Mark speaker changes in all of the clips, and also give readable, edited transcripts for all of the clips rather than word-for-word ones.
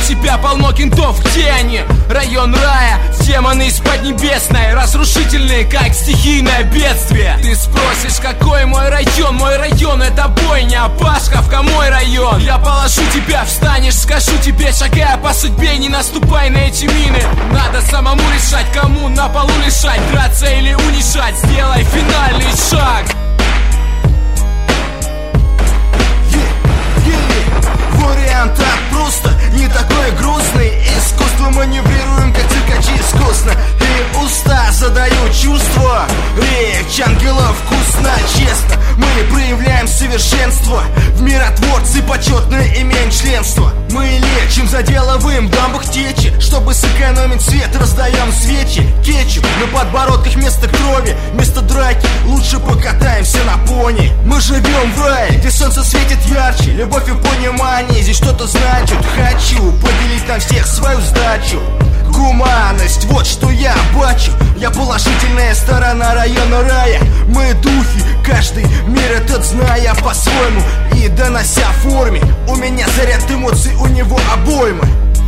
Speaker 1: тебя полно кентов. Где они? Район рая, демоны из Поднебесной, разрушительные, как стихийное бедствие. Ты спросишь, какой мой район? Мой район — это бойня, Пашковка, мой район. Я положу тебя, встанешь, скажу тебе, шагая по судьбе, не наступай на эти мины. Надо самому решать, кому на полу лежать, драться или унижать. Сделай финальный шаг.
Speaker 2: Вариант просто не такой грустный. Искусство маневрируем, как циркачи, искусно. И уста задают чувства. Речь ангелов вкусно, честно. Мы проявляем совершенство. В миротворцы почетное имеем членство. Мы лечим, заделываем в дамбах течи. Чтобы сэкономить свет, раздаем свечи. Кетчуп на подбородках вместо крови, вместо драки лучше покатаемся на пони. Мы живем в рае, где солнце светит ярче. Любовь и понимание здесь что-то значит. Хочу поделить на всех свою сдачу. Гуманность, вот что я бачу. Я положительная сторона района рая. Мы духи, каждый мир этот зная по-своему. И донося в форме, у меня заряд эмоций, у него обоймы.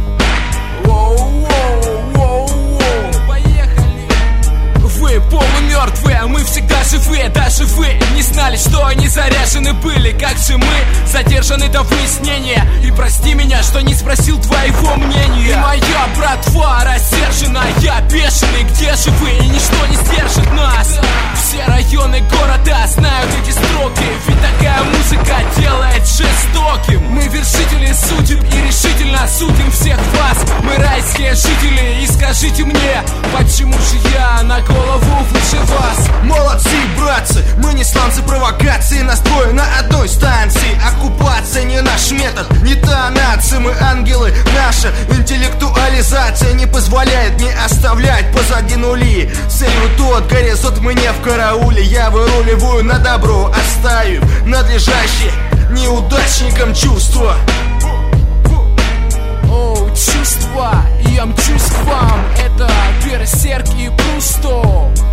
Speaker 1: Вы полумертвые, а мы всегда живые. Даже вы не знали, что они заряжены были. Как же мы задержаны до выяснения. И прости меня, что не спросил твоего мнения. И моя братва рассержена, я бешеный. Где же вы? И ничто не сдержит нас. Все районы города знают эти строки. Ведь такая музыка делает жестоким. Мы вершители судеб и решительно судим всех вас. Мы райские жители, и скажите мне, почему же я на голову выше вас?
Speaker 2: Молодцы, братцы, мы не сланцы провокации. Настрой на одной станции. Оккупация не наш метод, не та нация. Мы ангелы, наша интеллектуализация не позволяет мне оставлять позади нули. Целью тот горизонт, мы не в карауле. Я выруливаю на добро, оставив надлежащее неудачникам чувства.
Speaker 1: О, чувства, и я мчусь к вам. Это Берсерк и Прусто.